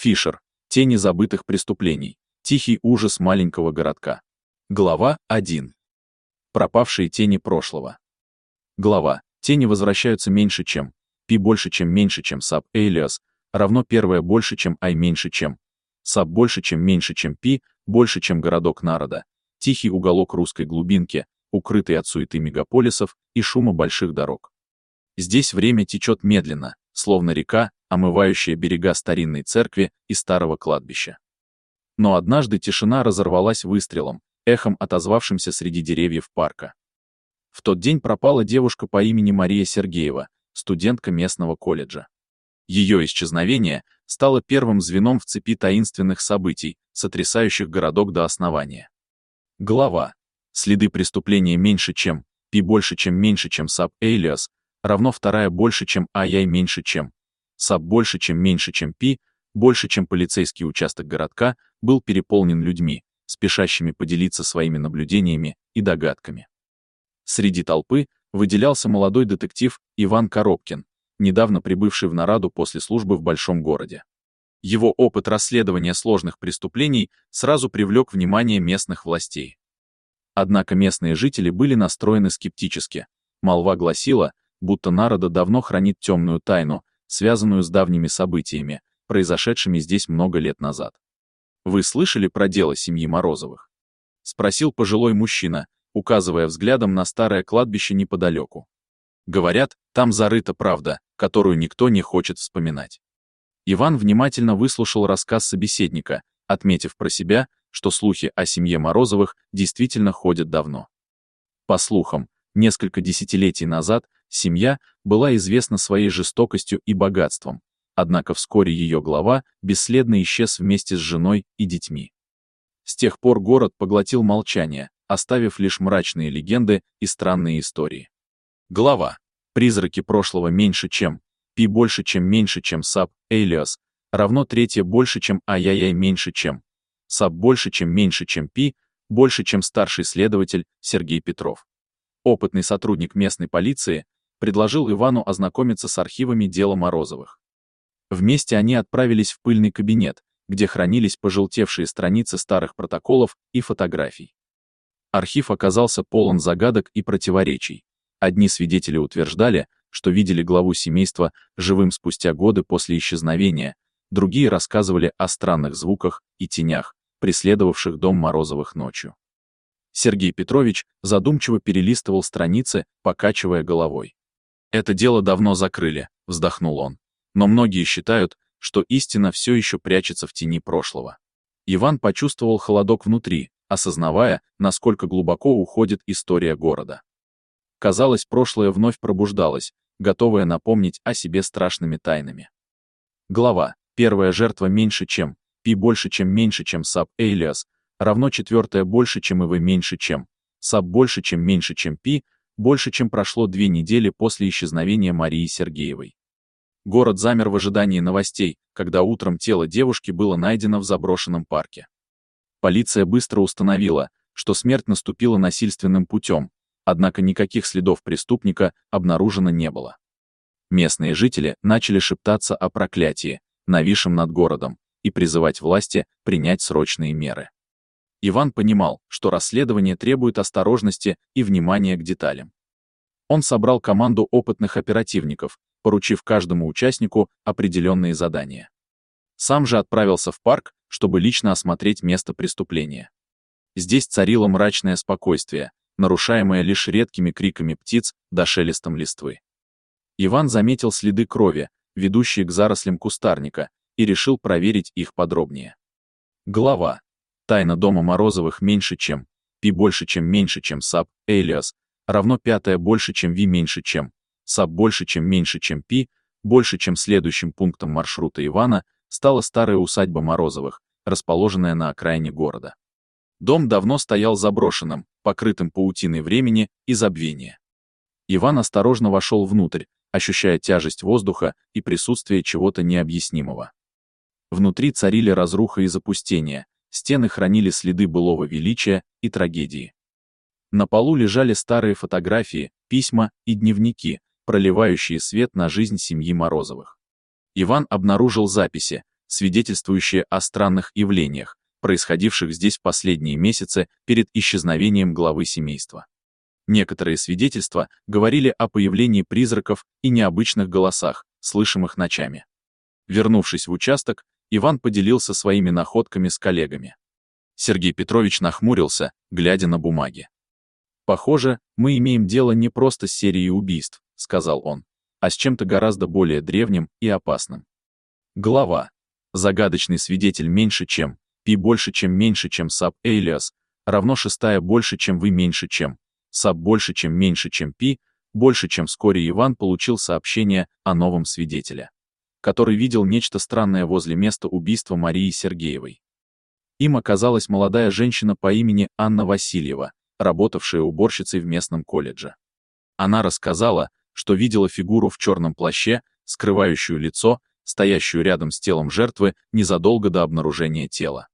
Фишер. Тени забытых преступлений. Тихий ужас маленького городка. Глава 1. Пропавшие тени прошлого. Глава. Тени возвращаются меньше, чем π больше, чем меньше, чем sub alias, равно первое больше, чем I меньше, чем sub больше, чем меньше, чем π больше, чем городок народа. Тихий уголок русской глубинки, укрытый от суеты мегаполисов и шума больших дорог. Здесь время течет медленно, словно река, омывающая берега старинной церкви и старого кладбища. Но однажды тишина разорвалась выстрелом, эхом отозвавшимся среди деревьев парка. В тот день пропала девушка по имени Мария Сергеева, студентка местного колледжа. Ее исчезновение стало первым звеном в цепи таинственных событий, сотрясающих городок до основания. Глава. Следы преступления меньше, чем π больше, чем меньше, чем sub alias, равно вторая больше, чем I меньше, чем sub больше, чем меньше, чем π больше, чем полицейский участок городка, был переполнен людьми, спешащими поделиться своими наблюдениями и догадками. Среди толпы выделялся молодой детектив Иван Коробкин, недавно прибывший в Нараду после службы в большом городе. Его опыт расследования сложных преступлений сразу привлек внимание местных властей. Однако местные жители были настроены скептически. Молва гласила, будто Нарада давно хранит темную тайну, связанную с давними событиями, произошедшими здесь много лет назад. «Вы слышали про дело семьи Морозовых?» — спросил пожилой мужчина, указывая взглядом на старое кладбище неподалеку. «Говорят, там зарыта правда, которую никто не хочет вспоминать». Иван внимательно выслушал рассказ собеседника, отметив про себя, что слухи о семье Морозовых действительно ходят давно. По слухам, несколько десятилетий назад семья была известна своей жестокостью и богатством, однако вскоре ее глава бесследно исчез вместе с женой и детьми. С тех пор город поглотил молчание, оставив лишь мрачные легенды и странные истории. Глава. Призраки прошлого меньше, чем π больше, чем меньше, чем sub alias, равно третье больше, чем I меньше, чем sub больше, чем меньше, чем π больше, чем старший следователь Сергей Петров. Опытный сотрудник местной полиции предложил Ивану ознакомиться с архивами дела Морозовых. Вместе они отправились в пыльный кабинет, где хранились пожелтевшие страницы старых протоколов и фотографий. Архив оказался полон загадок и противоречий. Одни свидетели утверждали, что видели главу семейства живым спустя годы после исчезновения, другие рассказывали о странных звуках и тенях, преследовавших дом Морозовых ночью. Сергей Петрович задумчиво перелистывал страницы, покачивая головой. «Это дело давно закрыли», — вздохнул он. «Но многие считают, что истина все еще прячется в тени прошлого». Иван почувствовал холодок внутри, осознавая, насколько глубоко уходит история города. Казалось, прошлое вновь пробуждалось, готовое напомнить о себе страшными тайнами. Глава. Первая жертва меньше, чем π больше, чем меньше, чем sub alias, равно четвертое больше, чем ив меньше, чем sub больше, чем меньше, чем π больше, чем прошло 2 недели после исчезновения Марии Сергеевой. Город замер в ожидании новостей, когда утром тело девушки было найдено в заброшенном парке. Полиция быстро установила, что смерть наступила насильственным путем, однако никаких следов преступника обнаружено не было. Местные жители начали шептаться о проклятии, нависшем над городом, и призывать власти принять срочные меры. Иван понимал, что расследование требует осторожности и внимания к деталям. Он собрал команду опытных оперативников, поручив каждому участнику определенные задания. Сам же отправился в парк, чтобы лично осмотреть место преступления. Здесь царило мрачное спокойствие, нарушаемое лишь редкими криками птиц да шелестом листвы. Иван заметил следы крови, ведущие к зарослям кустарника, и решил проверить их подробнее. Глава. Тайна дома Морозовых меньше, чем π больше, чем меньше, чем sub alias, равно пятое больше, чем v меньше, чем sub больше, чем меньше, чем π больше, чем следующим пунктом маршрута Ивана стала старая усадьба Морозовых, расположенная на окраине города. Дом давно стоял заброшенным, покрытым паутиной времени и забвения. Иван осторожно вошел внутрь, ощущая тяжесть воздуха и присутствие чего-то необъяснимого. Внутри царили разруха и запустение, стены хранили следы былого величия и трагедии. На полу лежали старые фотографии, письма и дневники, проливающие свет на жизнь семьи Морозовых. Иван обнаружил записи, свидетельствующие о странных явлениях, происходивших здесь в последние месяцы перед исчезновением главы семейства. Некоторые свидетельства говорили о появлении призраков и необычных голосах, слышимых ночами. Вернувшись в участок, Иван поделился своими находками с коллегами. Сергей Петрович нахмурился, глядя на бумаги. «Похоже, мы имеем дело не просто с серией убийств», — сказал он, «а с чем-то гораздо более древним и опасным». Глава. Загадочный свидетель меньше чем, пи больше чем меньше чем саб элиас, равно шестая больше чем вы меньше чем, саб больше чем меньше чем пи, больше чем вскоре Иван получил сообщение о новом свидетеле, который видел нечто странное возле места убийства Марии Сергеевой. Им оказалась молодая женщина по имени Анна Васильева, работавшая уборщицей в местном колледже. Она рассказала, что видела фигуру в черном плаще, скрывающую лицо, стоящую рядом с телом жертвы незадолго до обнаружения тела.